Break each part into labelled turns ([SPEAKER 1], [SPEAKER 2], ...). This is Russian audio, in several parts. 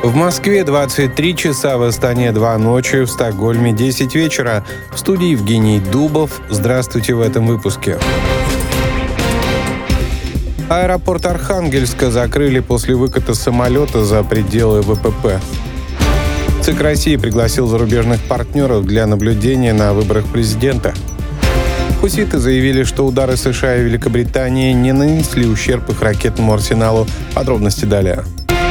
[SPEAKER 1] В Москве 23 часа, в Астане 2 ночи, в Стокгольме 10 вечера. В студии Евгений Дубов. Здравствуйте в этом выпуске. Аэропорт Архангельска закрыли после выката самолета за пределы ВПП. ЦИК России пригласил зарубежных партнеров для наблюдения на выборах президента. Хуситы заявили, что удары США и Великобритании не нанесли ущерб их ракетному арсеналу. Подробности далее.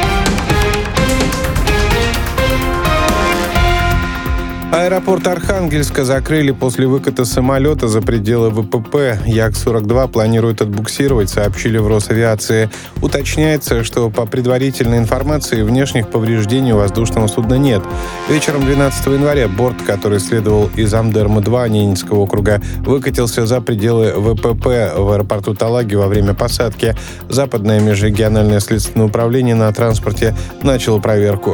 [SPEAKER 1] Аэропорт Архангельска закрыли после выката самолета за пределы ВПП. Як-42 планируют отбуксировать, сообщили в Росавиации. Уточняется, что по предварительной информации внешних повреждений у воздушного судна нет. Вечером 12 января борт, который следовал из Амдерма-2 Ненецкого округа, выкатился за пределы ВПП в аэропорту Талаги во время посадки. Западное межрегиональное следственное управление на транспорте начало проверку.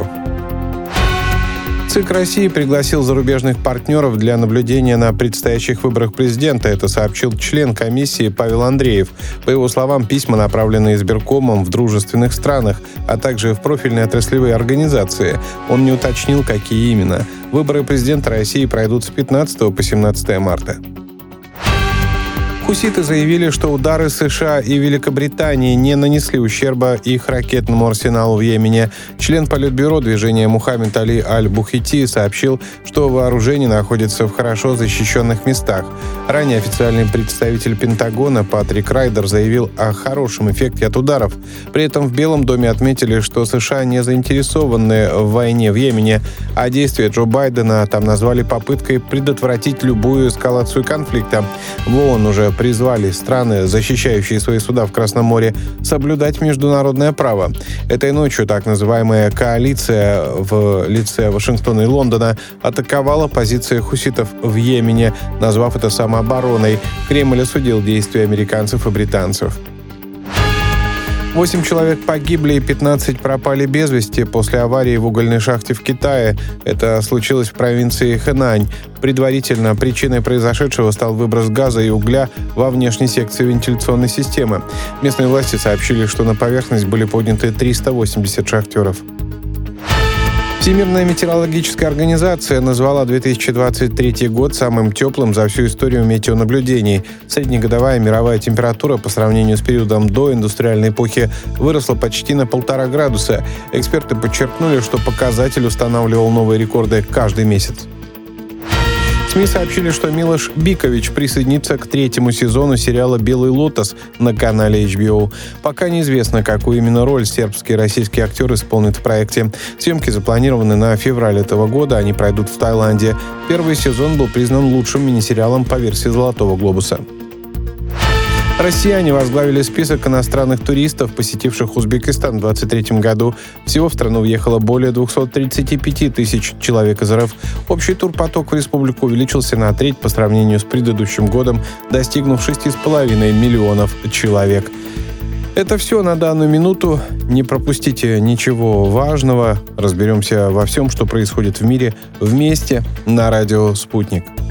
[SPEAKER 1] ЦИК России пригласил зарубежных партнеров для наблюдения на предстоящих выборах президента. Это сообщил член комиссии Павел Андреев. По его словам, письма направлены избиркомом в дружественных странах, а также в профильные отраслевые организации. Он не уточнил, какие именно. Выборы президента России пройдут с 15 по 17 марта. Хуситы заявили, что удары США и Великобритании не нанесли ущерба их ракетному арсеналу в Йемене. Член Политбюро движения Мухаммед Али Аль-Бухити сообщил, что вооружение находится в хорошо защищенных местах. Ранее официальный представитель Пентагона Патрик Райдер заявил о хорошем эффекте от ударов. При этом в Белом доме отметили, что США не заинтересованы в войне в Йемене, а действия Джо Байдена там назвали попыткой предотвратить любую эскалацию конфликта. В ООН уже призвали страны, защищающие свои суда в Красном море, соблюдать международное право. Этой ночью так называемая коалиция в лице Вашингтона и Лондона атаковала позиции хуситов в Йемене, назвав это самообороной. Кремль осудил действия американцев и британцев. 8 человек погибли и 15 пропали без вести после аварии в угольной шахте в Китае. Это случилось в провинции Хэнань. Предварительно причиной произошедшего стал выброс газа и угля во внешней секции вентиляционной системы. Местные власти сообщили, что на поверхность были подняты 380 шахтеров. Всемирная метеорологическая организация назвала 2023 год самым теплым за всю историю метеонаблюдений. Среднегодовая мировая температура по сравнению с периодом до индустриальной эпохи выросла почти на 1,5 градуса. Эксперты подчеркнули, что показатель устанавливал новые рекорды каждый месяц. СМИ сообщили, что Милош Бикович присоединится к 3-му сезону сериала «Белый лотос» на канале HBO. Пока неизвестно, какую именно роль сербский и российский актер исполнит в проекте. Съемки запланированы на февраль этого года, они пройдут в Таиланде. Первый сезон был признан лучшим мини-сериалом по версии «Золотого глобуса». Россияне возглавили список иностранных туристов, посетивших Узбекистан в 2023 году. Всего в страну въехало более 235 тысяч человек из РФ. Общий турпоток в республику увеличился на треть по сравнению с предыдущим годом, достигнув 6,5 миллионов человек. Это все на данную минуту. Не пропустите ничего важного. Разберемся во всем, что происходит в мире вместе на радио «Спутник».